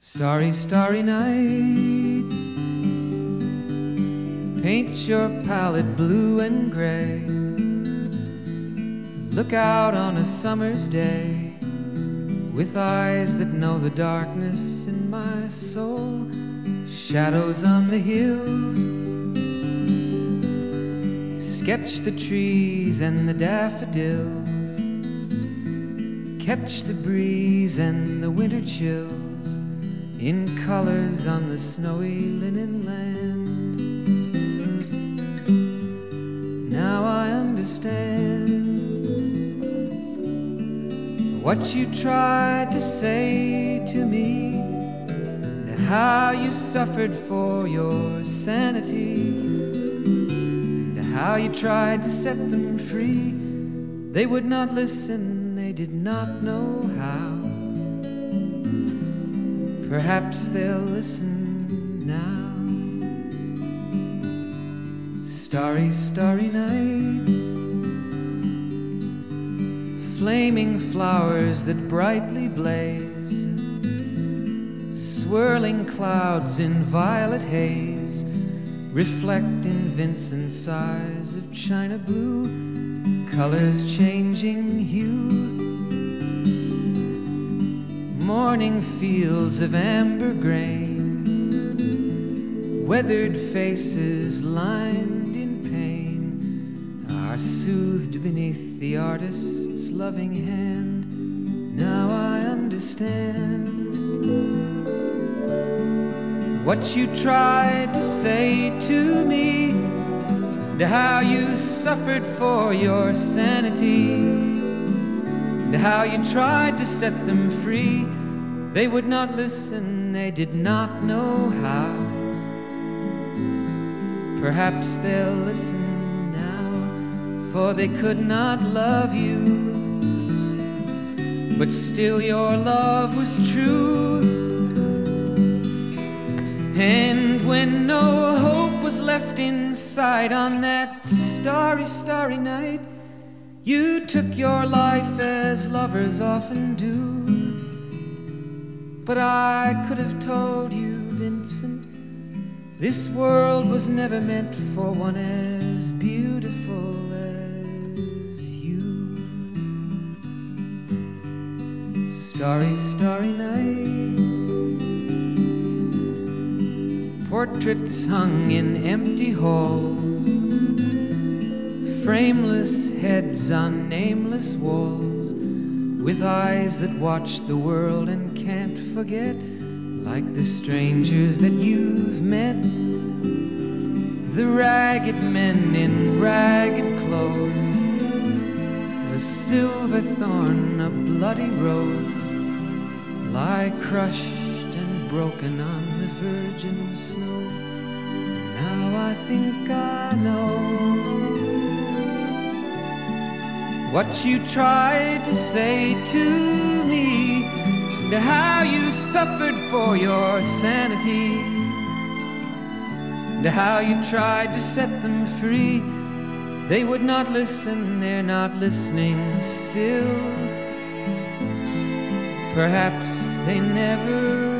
Starry, starry night, paint your palette blue and gray. Look out on a summer's day with eyes that know the darkness in my soul. Shadows on the hills, sketch the trees and the daffodils, catch the breeze and the winter chills in colors on the snowy linen land. Now I understand what you tried to say to me, and how you suffered for your sanity, and how you tried to set them free. They would not listen, they did not know how. Perhaps they'll listen now. Starry, starry night, flaming flowers that brightly blaze, swirling clouds in violet haze, reflect in Vincent's eyes of china blue, colors changing hue. Morning fields of amber grain, weathered faces lined in pain, are soothed beneath the artist's loving hand. Now I understand what you tried to say to me, and how you suffered for your sanity, and how you tried to set them free. They would not listen, they did not know how. Perhaps they'll listen now, for they could not love you, but still your love was true. And when no hope was left inside on that starry, starry night, you took your life as lovers often do. But I could have told you, Vincent, this world was never meant for one as beautiful as you. Starry, starry night, portraits hung in empty halls, frameless heads on nameless walls, with eyes that watch the world and can't forget, like the strangers that you've met, the ragged men in ragged clothes, a silver thorn, a bloody rose, lie crushed and broken on the virgin snow. Now I think I know what you tried to say to me, and how you suffered for your sanity, and how you tried to set them free. They would not listen, they're not listening still. Perhaps they never